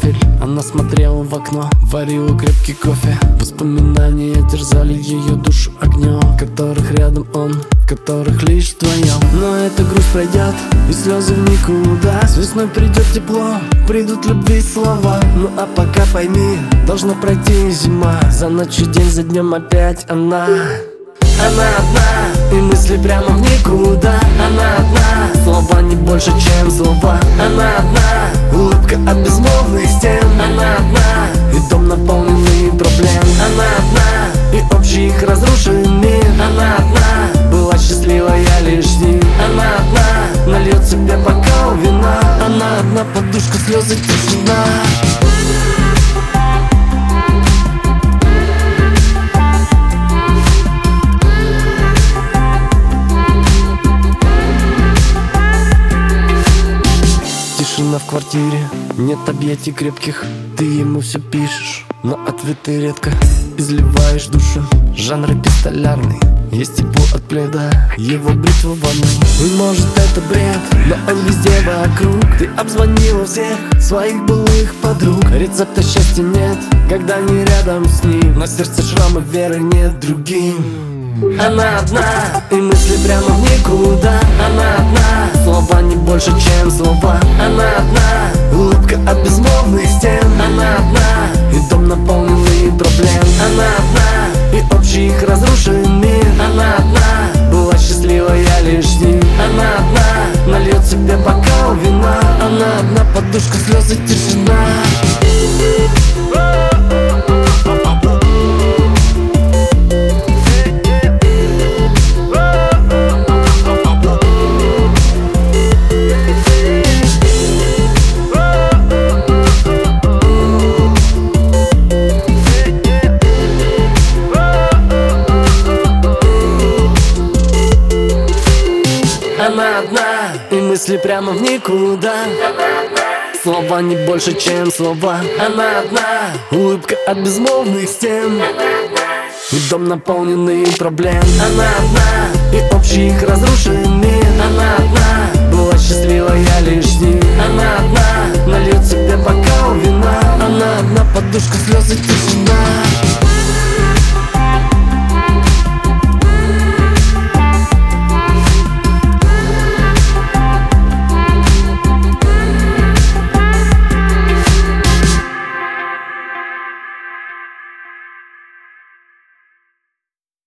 профиль. Она смотрела в окно, варила крепкий кофе. Воспоминания терзали ее душу огнем, в которых рядом он, в которых лишь вдвоем. Но эта грусть пройдет, и слезы в никуда. С весной придет тепло, придут любви слова. Ну а пока пойми, должна пройти зима. За ночью день, за днем опять она одна, и мысли прямо в никуда. Она одна, слова не больше, чем слова. Она одна, улыбка от безмолвных стен. Она одна, и дом наполненный проблем. Она одна, и общий их разрушенный мир. Она одна, была счастливая лишь с ним. Она одна, нальет себе бокал вина. Она одна, подушка, слезы, тишина. Тишина в квартире, нет объятий крепких. Ты ему все пишешь, но ответы редко. Изливаешь душу, жанр эпистолярный. Есть тепло от пледа, его бритва в ванной. И может это бред, но он везде вокруг. Ты обзвонила всех своих былых подруг. Рецепта счастья нет, когда не рядом с ним. На сердце шрамы, веры нет другим. Она одна, и мысли прямо в никуда. Она одна, слова не больше, чем слова. Она одна, улыбка от безмолвных стен. Она одна, и дом наполненный проблем. Она одна, и общий их разрушенный мир. Она одна, была счастливая лишь с ним. Она одна, нальет себе бокал вина. Она одна, подушка, слезы, тишина. Она одна, и мысли прямо в никуда. Слова не больше, чем слова. Она одна, улыбка от безмолвных стен. И дом наполненный проблем. Она одна, и общий их разрушенный мир. Она одна, была счастливая лишь с ним. Она одна, нальет себе бокал вина. Она одна, подушка, слезы,